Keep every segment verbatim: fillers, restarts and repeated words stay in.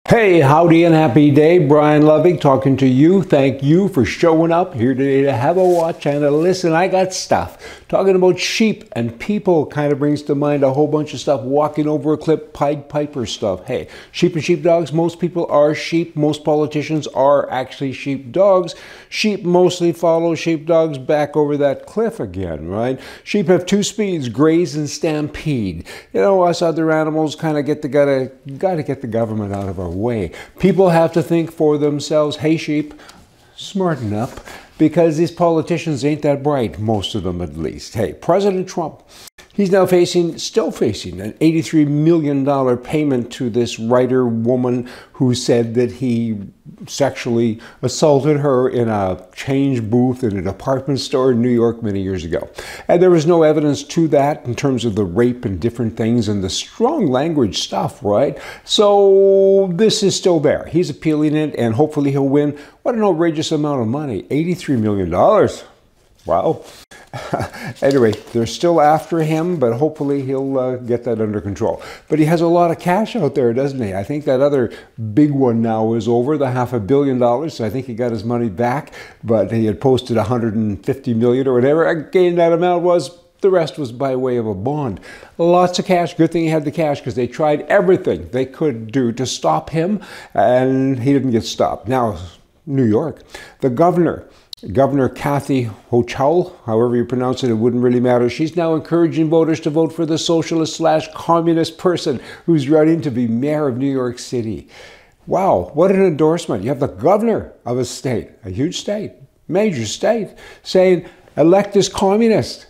Hey, howdy and happy day. Brian Loving talking to you. Thank you for showing up here today to have a watch and a listen. I got stuff. Talking about sheep and people kind of brings to mind a whole bunch of stuff. Walking over a cliff, Pied Piper stuff. Hey, sheep and sheepdogs, most people are sheep. Most politicians are actually sheepdogs. Sheep mostly follow sheepdogs back over that cliff again, right? Sheep have two speeds, graze and stampede. You know, us other animals kind of get the, gotta, gotta get the government out of our way. People have to think for themselves. Hey, sheep, smarten up, because these politicians ain't that bright, most of them at least. Hey, President Trump, he's now facing, still facing, an eighty-three million dollar payment to this writer woman who said that he sexually assaulted her in a change booth in a department store in New York many years ago. And there was no evidence to that in terms of the rape and different things and the strong language stuff, right? So this is still there. He's appealing it and hopefully he'll win. What an outrageous amount of money, eighty-three million dollars. Wow. Anyway, they're still after him, but hopefully he'll uh, get that under control. But he has a lot of cash out there, doesn't he? I think that other big one now is over, the half a billion dollars. So I think he got his money back, but he had posted one hundred fifty million or whatever. Again, that amount was. The rest was by way of a bond. Lots of cash. Good thing he had the cash because they tried everything they could do to stop him, and he didn't get stopped. Now, New York, the governor, Governor Kathy Hochul, however you pronounce it, it wouldn't really matter. She's now encouraging voters to vote for the socialist slash communist person who's running to be mayor of New York City. Wow, what an endorsement. You have the governor of a state, a huge state, major state, saying, elect this communist.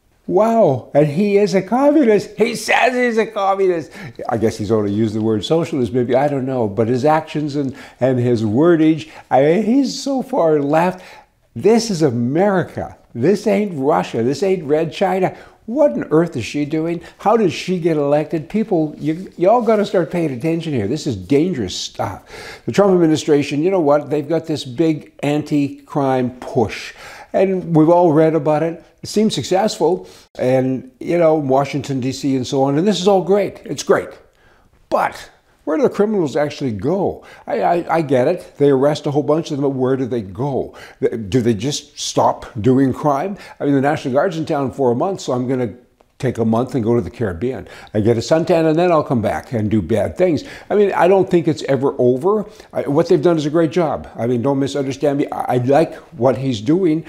Wow, and he is a communist. He says he's a communist. I guess he's only used the word socialist, maybe, I don't know. But his actions and, and his wordage, I mean, he's so far left. This is America. This ain't Russia. This ain't Red China. What on earth is she doing? How did she get elected? People, you, y'all got to start paying attention here. This is dangerous stuff. The Trump administration, you know what? They've got this big anti-crime push. And we've all read about it. It seems successful. And, you know, Washington, D C and so on. And this is all great. It's great. But where do the criminals actually go? I, I, I get it. They arrest a whole bunch of them, but where do they go? Do they just stop doing crime? I mean, the National Guard's in town for a month, so I'm going to take a month and go to the Caribbean. I get a suntan and then I'll come back and do bad things. I mean, I don't think it's ever over. I, what they've done is a great job. I mean, don't misunderstand me. I, I like what he's doing,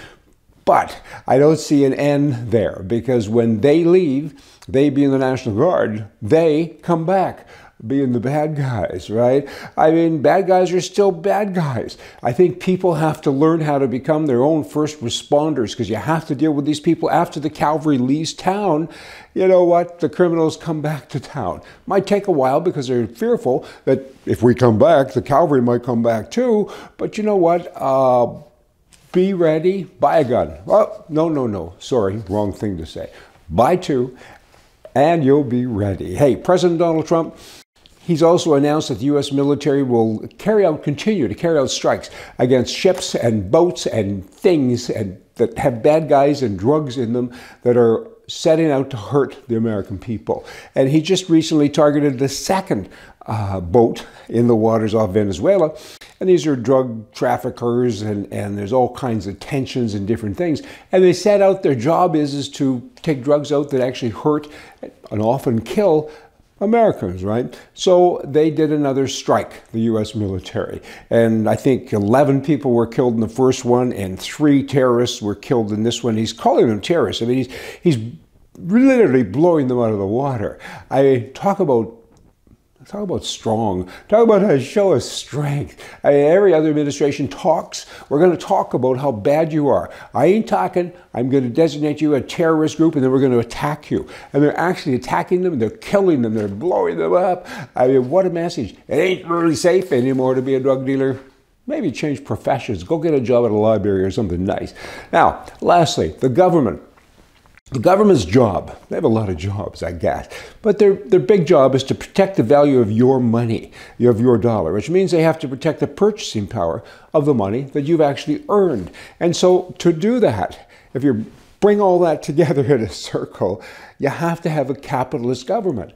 but I don't see an end there, because when they leave, they being the National Guard, they come back being the bad guys, right? I mean, bad guys are still bad guys. I think people have to learn how to become their own first responders, because you have to deal with these people after the cavalry leaves town. You know what? The criminals come back to town. Might take a while because they're fearful that if we come back, the cavalry might come back too. But you know what? Uh, be ready. Buy a gun. Oh, no, no, no. Sorry, wrong thing to say. Buy two, and you'll be ready. Hey, President Donald Trump, he's also announced that the U S military will carry out, continue to carry out strikes against ships and boats and things and that have bad guys and drugs in them that are setting out to hurt the American people. And he just recently targeted the second uh, boat in the waters off Venezuela. And these are drug traffickers, and, and there's all kinds of tensions and different things. And they set out, their job is, is to take drugs out that actually hurt and often kill Americans, right? So they did another strike, the U S military. And I think eleven people were killed in the first one and three terrorists were killed in this one. He's calling them terrorists. I mean, he's, he's literally blowing them out of the water. I mean, talk about Talk about strong. Talk about how to show us strength. I mean, every other administration talks. We're going to talk about how bad you are. I ain't talking. I'm going to designate you a terrorist group, and then we're going to attack you. And they're actually attacking them. They're killing them. They're blowing them up. I mean, what a message. It ain't really safe anymore to be a drug dealer. Maybe change professions. Go get a job at a library or something nice. Now, lastly, the government. The government's job, they have a lot of jobs, I guess, but their, their big job is to protect the value of your money, of your dollar, which means they have to protect the purchasing power of the money that you've actually earned. And so to do that, if you bring all that together in a circle, you have to have a capitalist government.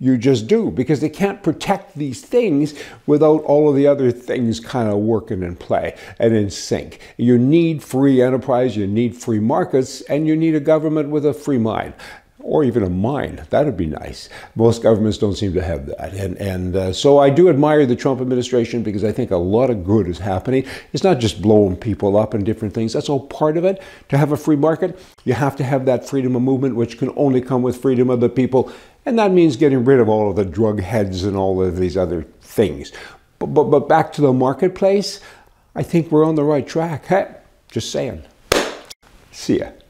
You just do, because they can't protect these things without all of the other things kind of working in play and in sync. You need free enterprise, you need free markets, and you need a government with a free mind. Or even a mind. That would be nice. Most governments don't seem to have that. And, and uh, so I do admire the Trump administration, because I think a lot of good is happening. It's not just blowing people up and different things. That's all part of it. To have a free market, you have to have that freedom of movement, which can only come with freedom of the people. And that means getting rid of all of the drug heads and all of these other things. But, but, but back to the marketplace, I think we're on the right track. Hey, just saying. See ya.